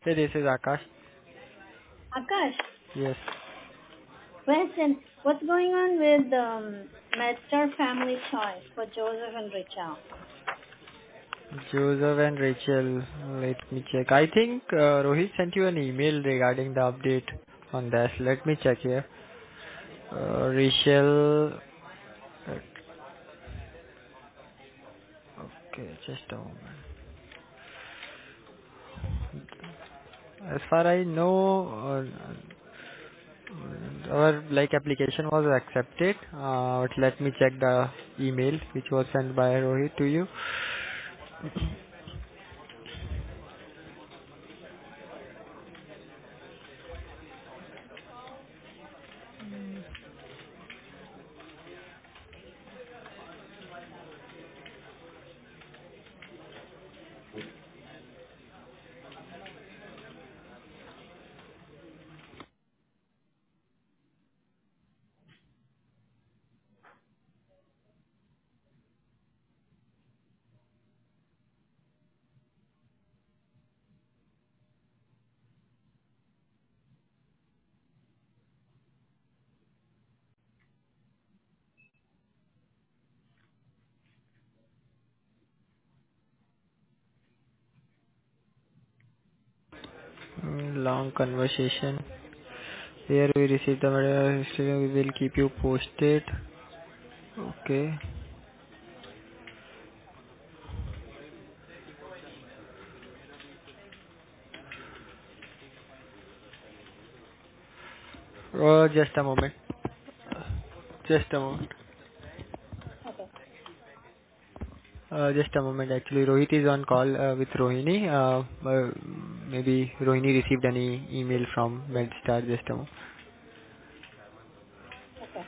Hey, this is Akash. Akash, Yes. question. What's going on with MedStar Family Choice for Joseph and Richard? Joseph and Rachel, let me check. I think Rohit sent you an email regarding the update on that. Let me check here. Rachel, okay, just a moment. As far I know, our application was accepted. But let me check the email which was sent by Rohit to you. Long conversation. Here we received the material history. We will keep you posted. Okay. Just a moment. Just a moment. Okay. Just a moment. Actually, Rohit is on call with Rohini. Maybe Rohini received any email from MedStar. Just a moment. Okay.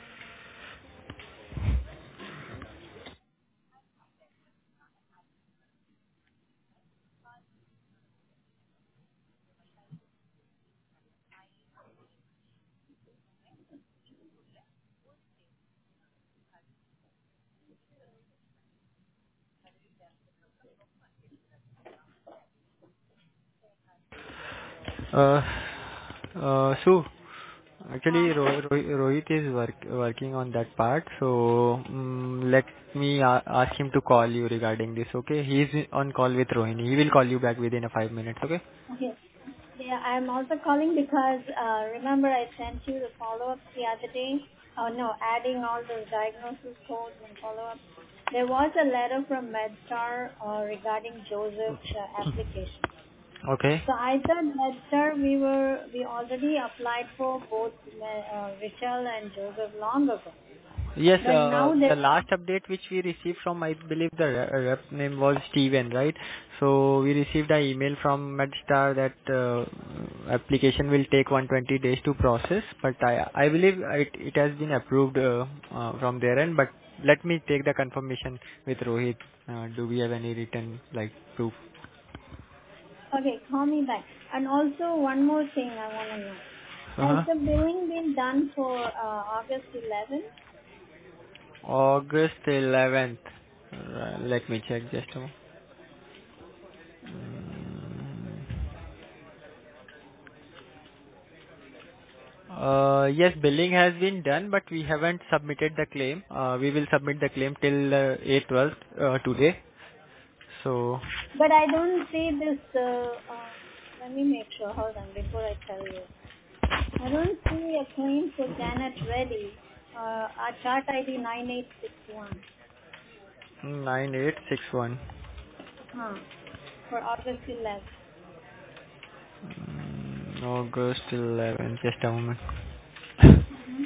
Uh, Sue, actually, Uh, Rohit is working on that part. So let me ask him to call you regarding this. Okay, he is on call with Rohini. He will call you back within a 5 minutes. Okay. okay. Yeah, I'm also calling because remember I sent you the follow-ups the other day. Oh no, adding all those diagnosis codes and follow-ups. There was a letter from MedStar regarding Joseph's application. Okay. So I thought MedStar we already applied for both Richel and Joseph long ago. Yes, But now the they last update which we received from, I believe the rep name was Steven, right? So we received an email from MedStar that application will take 120 days to process, but I believe it has been approved from their end. But let me take the confirmation with Rohit. Do we have any written proof? okay, call me back. And also one more thing I want to know. Has Uh-huh. the billing been done for August 11th? August 11th. Let me check just a moment. Yes, billing has been done, but we haven't submitted the claim. We will submit the claim till 8/12 today. So, But I don't see this. Let me make sure. Hold on before I tell you. I don't see a claim for Janet Reddy. Our chart ID 9861. 9861. Huh. For August 11th. August 11th. Just a moment. Mm-hmm.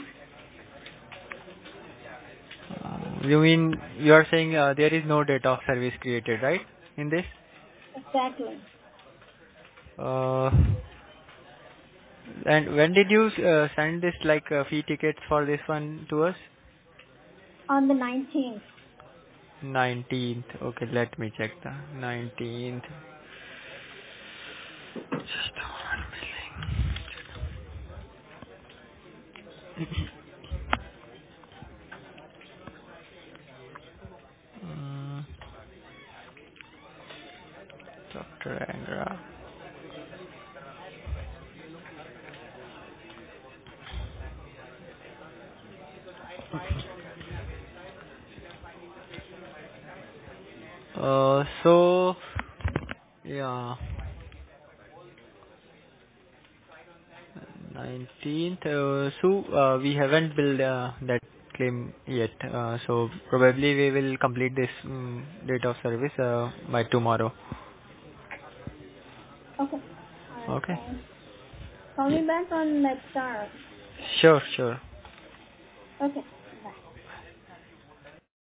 You mean you are saying there is no date of service created, right? In this? Exactly. Uh, and when did you send this fee tickets for this one to us? On the 19th. 19th. Okay, let me check the 19th. Just a moment. Mm, Dr. Angra. So yeah, 19th. We haven't billed that claim yet. So probably we will complete this date of service by tomorrow. Okay. All right. Okay. Thanks. Call Yeah. me back on MedStar. Sure, sure. Okay.